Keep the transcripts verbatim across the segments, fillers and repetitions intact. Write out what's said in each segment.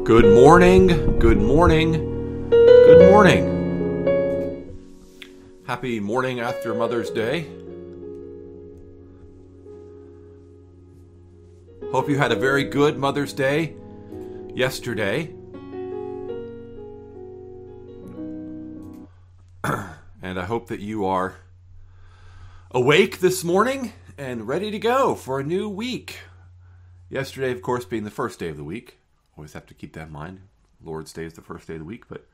Good morning, good morning, good morning. Happy morning after Mother's Day. Hope you had a very good Mother's Day yesterday. And I hope that you are awake this morning and ready to go for a new week. Yesterday, of course, being the first day of the week. Always have to keep that in mind. Lord's Day is the first day of the week, but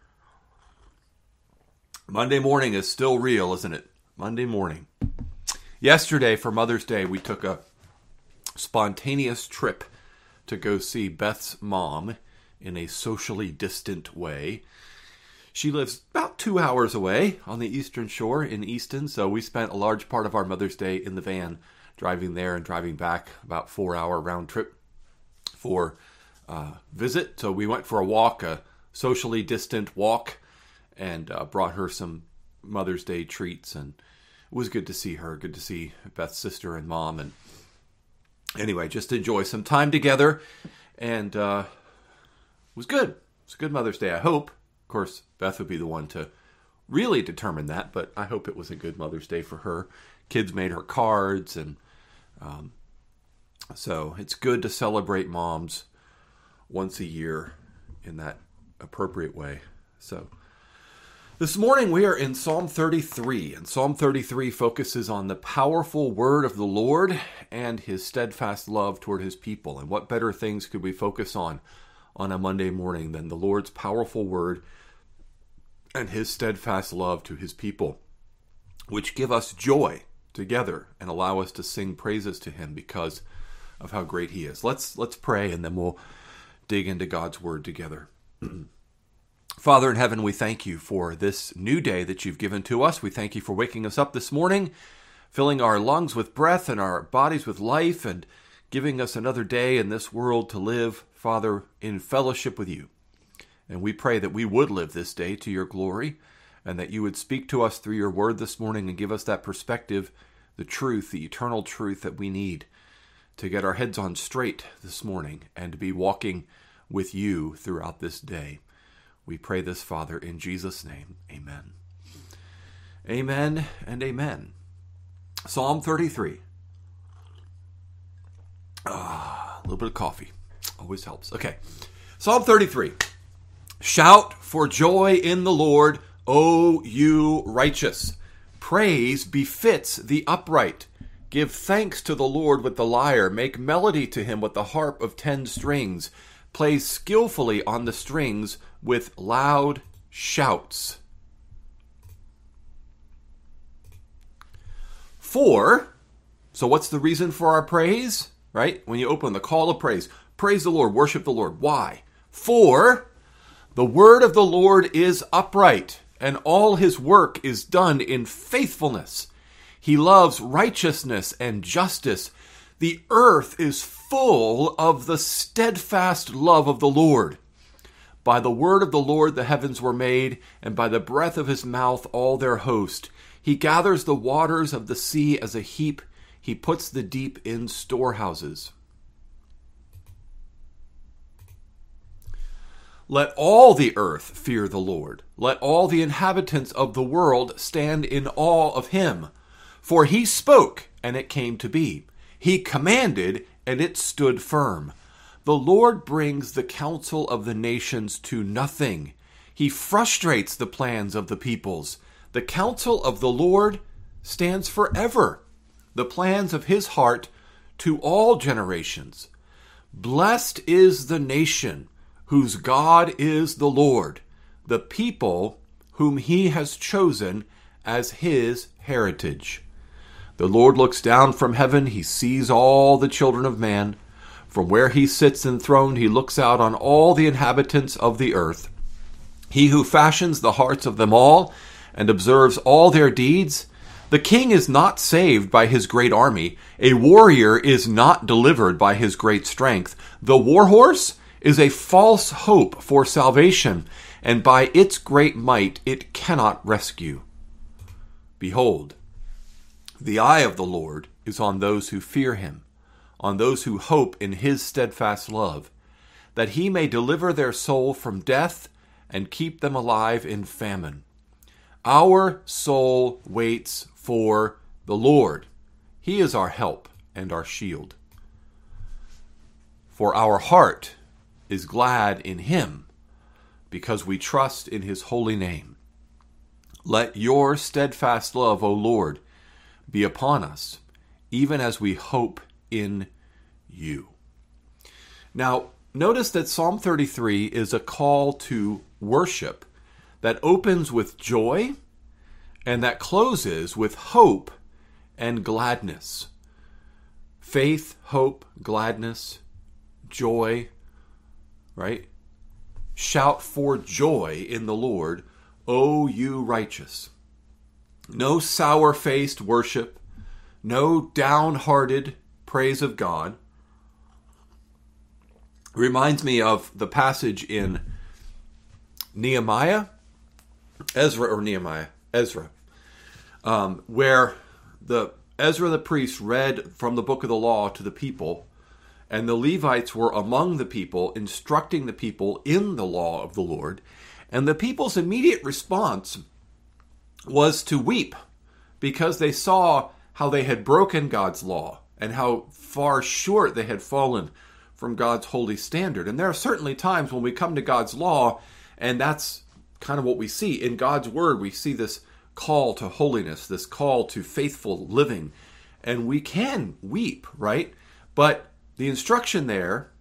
Monday morning is still real, isn't it? Monday morning. Yesterday, for Mother's Day, we took a spontaneous trip to go see Beth's mom in a socially distant way. She lives about two hours away on the Eastern Shore in Easton, so we spent a large part of our Mother's Day in the van, driving there and driving back, about four-hour round trip for Uh, visit. So we went for a walk, a socially distant walk, and uh, brought her some Mother's Day treats, and it was good to see her, good to see Beth's sister and mom, and anyway, just enjoy some time together, and uh, it was good. It was a good Mother's Day, I hope. Of course, Beth would be the one to really determine that, but I hope it was a good Mother's Day for her. Kids made her cards, and um, so it's good to celebrate moms once a year in that appropriate way. So this morning we are in Psalm thirty-three, and Psalm thirty-three focuses on the powerful word of the Lord and his steadfast love toward his people. And what better things could we focus on on a Monday morning than the Lord's powerful word and his steadfast love to his people, which give us joy together and allow us to sing praises to him because of how great he is. Let's let's pray, and then we'll dig into God's word together. Father in heaven, we thank you for this new day that you've given to us. We thank you for waking us up this morning, filling our lungs with breath and our bodies with life, and giving us another day in this world to live, Father, in fellowship with you. And we pray that we would live this day to your glory, and that you would speak to us through your word this morning and give us that perspective, the truth, the eternal truth that we need to get our heads on straight this morning and to be walking with you throughout this day. We pray this, Father, in Jesus' name. Amen. Amen and amen. Psalm thirty-three. Ah, a little bit of coffee. Always helps. Okay. Psalm thirty-three. Shout for joy in the Lord, O you righteous. Praise befits the upright. Give thanks to the Lord with the lyre. Make melody to him with the harp of ten strings. Play skillfully on the strings with loud shouts. For, so what's the reason for our praise? Right? When you open the call of praise, praise the Lord, worship the Lord. Why? For the word of the Lord is upright, and all his work is done in faithfulness. He loves righteousness and justice. The earth is full of the steadfast love of the Lord. By the word of the Lord the heavens were made, and by the breath of his mouth all their host. He gathers the waters of the sea as a heap. He puts the deep in storehouses. Let all the earth fear the Lord. Let all the inhabitants of the world stand in awe of him. For he spoke, and it came to be. He commanded, and it stood firm. The Lord brings the counsel of the nations to nothing. He frustrates the plans of the peoples. The counsel of the Lord stands forever, the plans of his heart to all generations. Blessed is the nation whose God is the Lord, the people whom he has chosen as his heritage. The Lord looks down from heaven. He sees all the children of man. From where he sits enthroned, he looks out on all the inhabitants of the earth. He who fashions the hearts of them all and observes all their deeds. The king is not saved by his great army. A warrior is not delivered by his great strength. The war horse is a false hope for salvation, and by its great might it cannot rescue. Behold, the eye of the Lord is on those who fear him, on those who hope in his steadfast love. that he may deliver their soul from death and keep them alive in famine. Our soul waits for the Lord. He is our help and our shield. For our heart is glad in him, because we trust in his holy name. Let your steadfast love, O Lord, be upon us, even as we hope in you. Now, notice that Psalm thirty-three is a call to worship that opens with joy and that closes with hope and gladness. Faith, hope, gladness, joy, right? Shout for joy in the Lord, O you righteous. No sour-faced worship, no downhearted praise of God. Reminds me of the passage in Nehemiah, Ezra or Nehemiah, Ezra, um, where the Ezra the priest read from the book of the law to the people, and the Levites were among the people, instructing the people in the law of the Lord, and the people's immediate response was to weep, because they saw how they had broken God's law, and how far short they had fallen from God's holy standard. And there are certainly times when we come to God's law, and that's kind of what we see. In God's word, we see this call to holiness, this call to faithful living, and we can weep, right? But the instruction there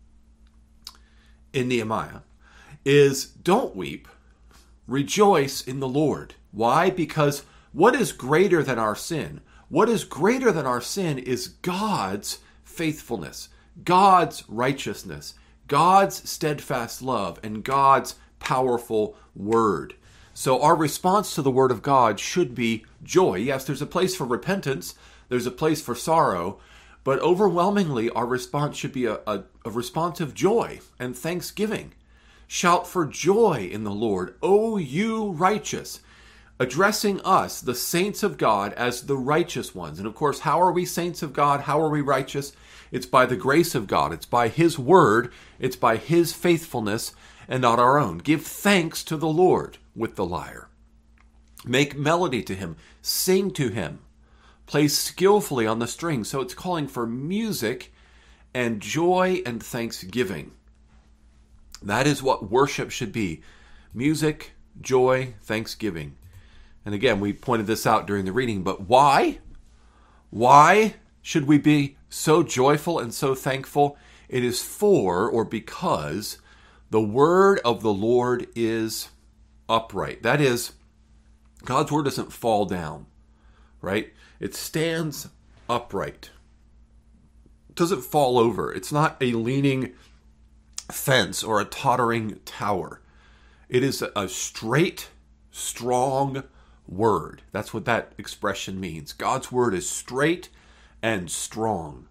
in Nehemiah is don't weep, rejoice in the Lord. Why? Because what is greater than our sin? What is greater than our sin is God's faithfulness, God's righteousness, God's steadfast love, and God's powerful word. So our response to the word of God should be joy. Yes, there's a place for repentance, there's a place for sorrow, but overwhelmingly our response should be a, a, a response of joy and thanksgiving. Shout for joy in the Lord, O you righteous, addressing us, the saints of God, as the righteous ones. And of course, how are we saints of God? How are we righteous? It's by the grace of God. It's by his word. It's by his faithfulness and not our own. Give thanks to the Lord with the lyre. Make melody to him. Sing to him. Play skillfully on the strings. So it's calling for music and joy and thanksgiving. That is what worship should be. Music, joy, thanksgiving. And again, we pointed this out during the reading, but why? Why should we be so joyful and so thankful? It is for or because the word of the Lord is upright. That is, God's word doesn't fall down, right? It stands upright. It doesn't fall over. It's not a leaning fence or a tottering tower. It is a straight, strong word. That's what that expression means. God's word is straight and strong.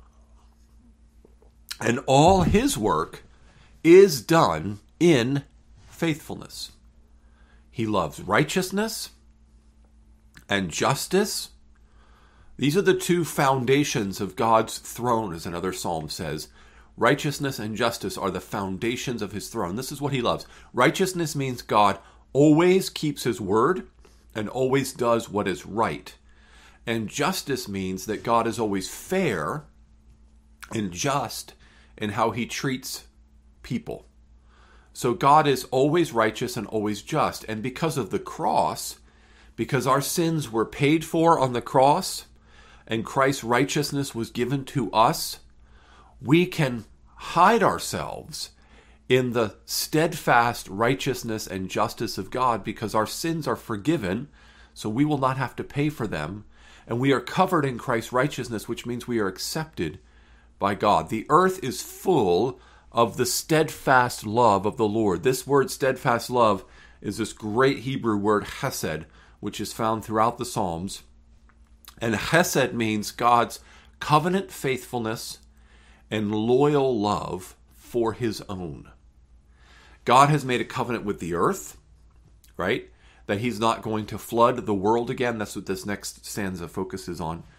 And all his work is done in faithfulness. He loves righteousness and justice. These are the two foundations of God's throne, as another psalm says. Righteousness and justice are the foundations of his throne. This is what he loves. Righteousness means God always keeps his word and always does what is right. And justice means that God is always fair and just in how he treats people. So God is always righteous and always just. And because of the cross, because our sins were paid for on the cross and Christ's righteousness was given to us, we can hide ourselves in the steadfast righteousness and justice of God because our sins are forgiven, so we will not have to pay for them. And we are covered in Christ's righteousness, which means we are accepted by God. The earth is full of the steadfast love of the Lord. This word steadfast love is this great Hebrew word chesed, which is found throughout the Psalms. And chesed means God's covenant faithfulness and loyal love for his own. God has made a covenant with the earth, right? That he's not going to flood the world again. That's what this next stanza focuses on.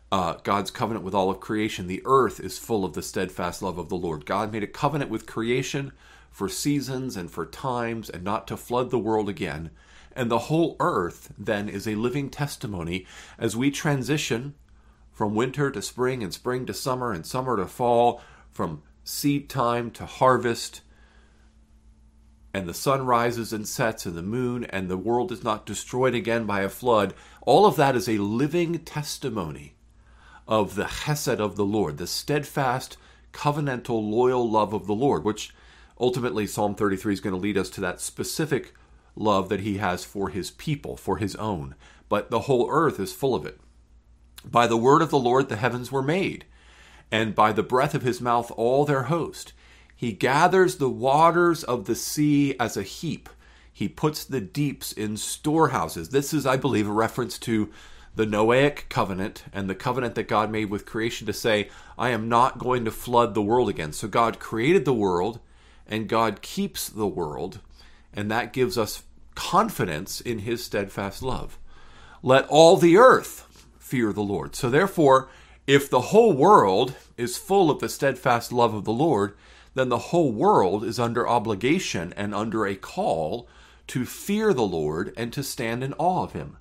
uh, God's covenant with all of creation. The earth is full of the steadfast love of the Lord. God made a covenant with creation for seasons and for times, and not to flood the world again. And the whole earth then is a living testimony as we transition from winter to spring and spring to summer and summer to fall, from seed time to harvest, and the sun rises and sets and the moon, and the world is not destroyed again by a flood. All of that is a living testimony of the chesed of the Lord, the steadfast, covenantal, loyal love of the Lord, which ultimately Psalm thirty-three is going to lead us to that specific love that he has for his people, for his own. But the whole earth is full of it. By the word of the Lord the heavens were made, and by the breath of his mouth all their host. He gathers the waters of the sea as a heap. He puts the deeps in storehouses. This is, I believe, a reference to the Noahic covenant and the covenant that God made with creation to say, I am not going to flood the world again. So God created the world, and God keeps the world, and that gives us confidence in his steadfast love. Let all the earth fear the Lord. So therefore, if the whole world is full of the steadfast love of the Lord, then the whole world is under obligation and under a call to fear the Lord and to stand in awe of him.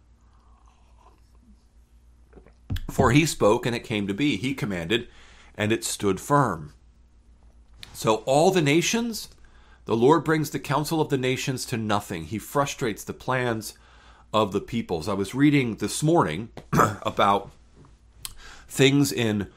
For he spoke, and it came to be. He commanded, and it stood firm. So all the nations, the Lord brings the counsel of the nations to nothing. He frustrates the plans of the peoples. I was reading this morning about things in,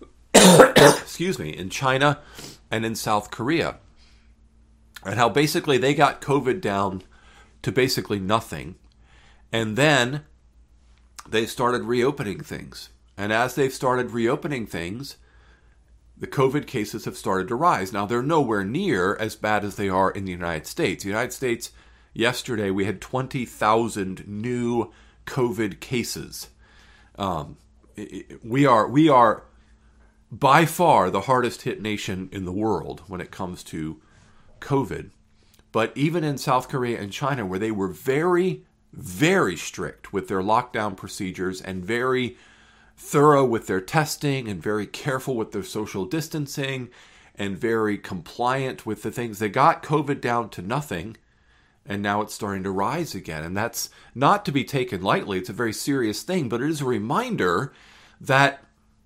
excuse me, in China and in South Korea, and how basically they got COVID down to basically nothing, and then they started reopening things. And as they've started reopening things, the COVID cases have started to rise. Now, they're nowhere near as bad as they are in the United States. The United States, yesterday, we had twenty thousand new COVID cases. Um, we are we are by far the hardest hit nation in the world when it comes to COVID. But even in South Korea and China, where they were very, very strict with their lockdown procedures and very thorough with their testing and very careful with their social distancing and very compliant with the things, they got COVID down to nothing, and now it's starting to rise again. And that's not to be taken lightly. It's a very serious thing, but it is a reminder that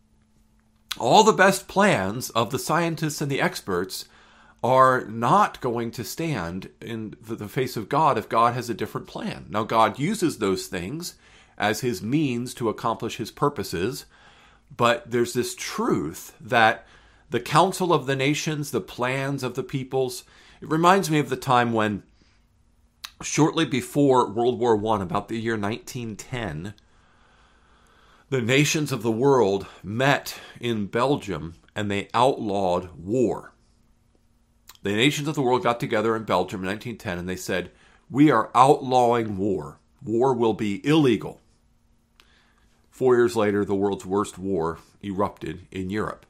all the best plans of the scientists and the experts are not going to stand in the face of God if God has a different plan. Now, God uses those things as his means to accomplish his purposes, but there's this truth that the counsel of the nations, the plans of the peoples, it reminds me of the time when, shortly before World War One, about the year nineteen ten, the nations of the world met in Belgium and they outlawed war. The nations of the world got together in Belgium in nineteen ten and they said, we are outlawing war. War will be illegal. Four years later, the world's worst war erupted in Europe.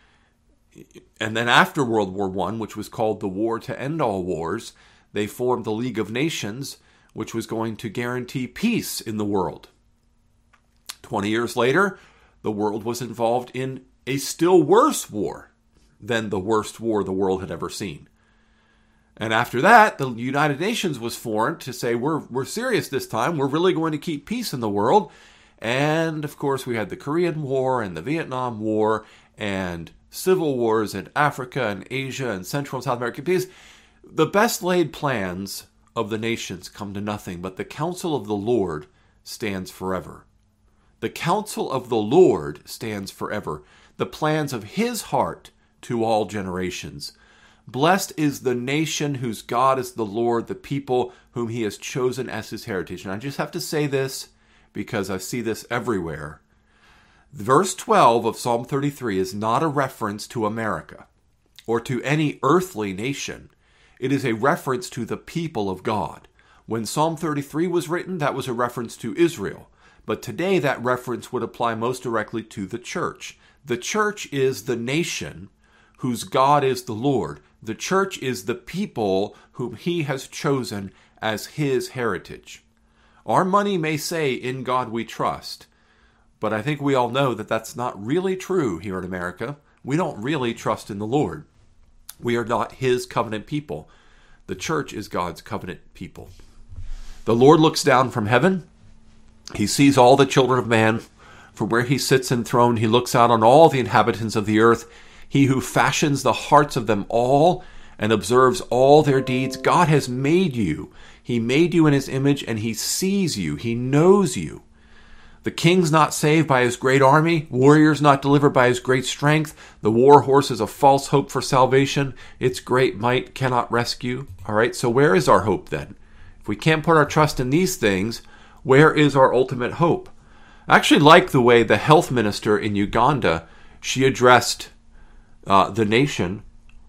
And then after World War One, which was called the War to End All Wars, they formed the League of Nations, which was going to guarantee peace in the world. Twenty years later, the world was involved in a still worse war than the worst war the world had ever seen. And after that, the United Nations was formed to say, we're, we're serious this time. We're really going to keep peace in the world. And, of course, we had the Korean War and the Vietnam War and civil wars in Africa and Asia and Central and South America. Because the best laid plans of the nations come to nothing, but the counsel of the Lord stands forever. The counsel of the Lord stands forever. The plans of his heart to all generations. Blessed is the nation whose God is the Lord, the people whom he has chosen as his heritage. And I just have to say this because I see this everywhere. Verse twelve of Psalm thirty-three is not a reference to America or to any earthly nation. It is a reference to the people of God. When Psalm thirty-three was written, that was a reference to Israel. But today that reference would apply most directly to the church. The church is the nation whose God is the Lord. The church is the people whom he has chosen as his heritage. Our money may say, in God we trust, But I think we all know that that's not really true here in America. We don't really trust in the Lord. We are not his covenant people. The church is God's covenant people. The Lord looks down from heaven. He sees all the children of man. From where he sits enthroned, he looks out on all the inhabitants of the earth. He who fashions the hearts of them all and observes all their deeds. God has made you. He made you in his image, and he sees you. He knows you. The king's not saved by his great army. Warriors not delivered by his great strength. The war horse is a false hope for salvation. Its great might cannot rescue. All right, so where is our hope then? If we can't put our trust in these things, where is our ultimate hope? I actually like the way the health minister in Uganda, she addressed uh, the nation.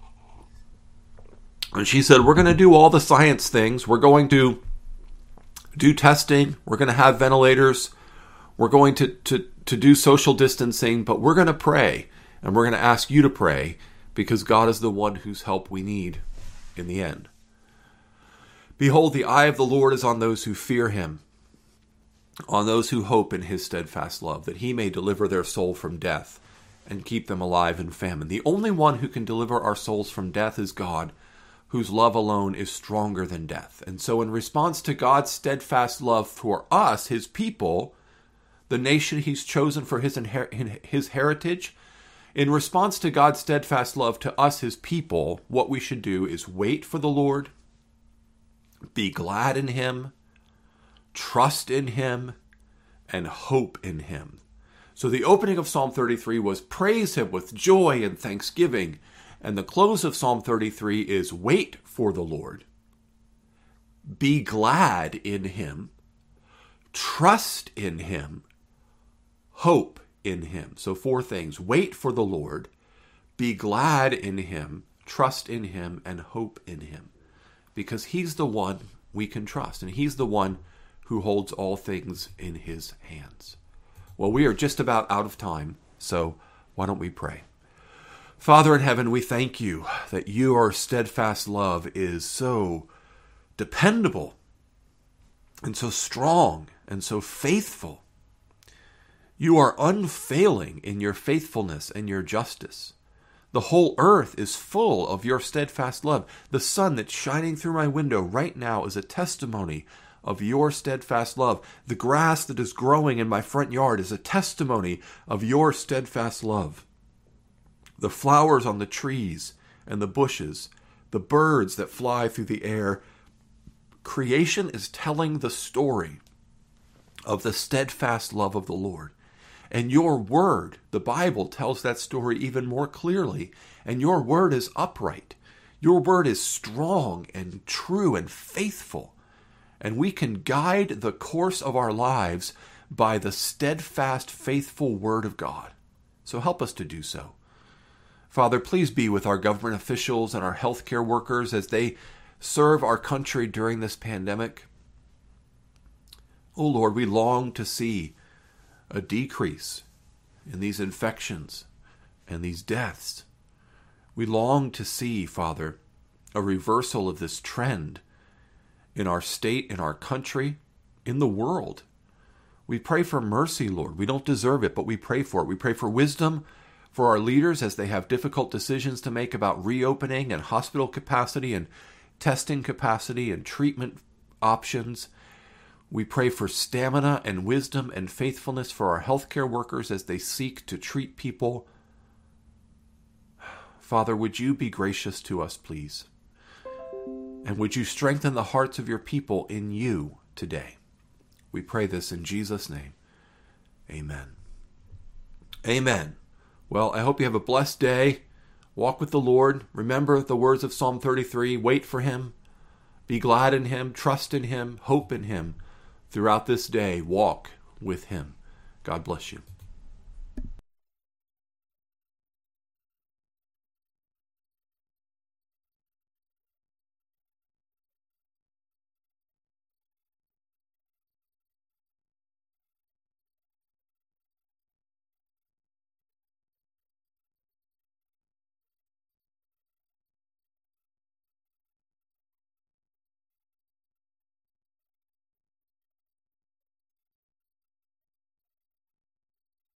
And she said, we're going to do all the science things. We're going to do testing. We're going to have ventilators. We're going to, to, to do social distancing. But we're going to pray. And we're going to ask you to pray, because God is the one whose help we need in the end. Behold, the eye of the Lord is on those who fear him, on those who hope in his steadfast love, that he may deliver their soul from death and keep them alive in famine. The only one who can deliver our souls from death is God, whose love alone is stronger than death. And so in response to God's steadfast love for us, his people, the nation he's chosen for his, inher- his heritage, in response to God's steadfast love to us, his people, what we should do is wait for the Lord, be glad in him, trust in him, and hope in him. So the opening of Psalm thirty-three was praise him with joy and thanksgiving. And the close of Psalm thirty-three is wait for the Lord, be glad in him, trust in him, hope in him. So four things: wait for the Lord, be glad in him, trust in him, and hope in him. Because he's the one we can trust, and he's the one who holds all things in his hands. Well, we are just about out of time, so why don't we pray? Father in heaven, we thank you that your steadfast love is so dependable and so strong and so faithful. You are unfailing in your faithfulness and your justice. The whole earth is full of your steadfast love. The sun that's shining through my window right now is a testimony of your steadfast love. The grass that is growing in my front yard is a testimony of your steadfast love. The flowers on the trees and the bushes, the birds that fly through the air, creation is telling the story of the steadfast love of the Lord. And your word, the Bible, tells that story even more clearly. And your word is upright. Your word is strong and true and faithful. And we can guide the course of our lives by the steadfast, faithful word of God. So help us to do so. Father, please be with our government officials and our healthcare workers as they serve our country during this pandemic. Oh Lord, we long to see a decrease in these infections and these deaths. We long to see, Father, a reversal of this trend in our state, in our country, in the world. We pray for mercy, Lord. We don't deserve it, but we pray for it. We pray for wisdom for our leaders as they have difficult decisions to make about reopening and hospital capacity and testing capacity and treatment options. We pray for stamina and wisdom and faithfulness for our healthcare workers as they seek to treat people. Father, would you be gracious to us, please? And would you strengthen the hearts of your people in you today? We pray this in Jesus' name. Amen. Amen. Well, I hope you have a blessed day. Walk with the Lord. Remember the words of Psalm thirty-three. Wait for him. Be glad in him. Trust in him. Hope in him. Throughout this day, walk with him. God bless you.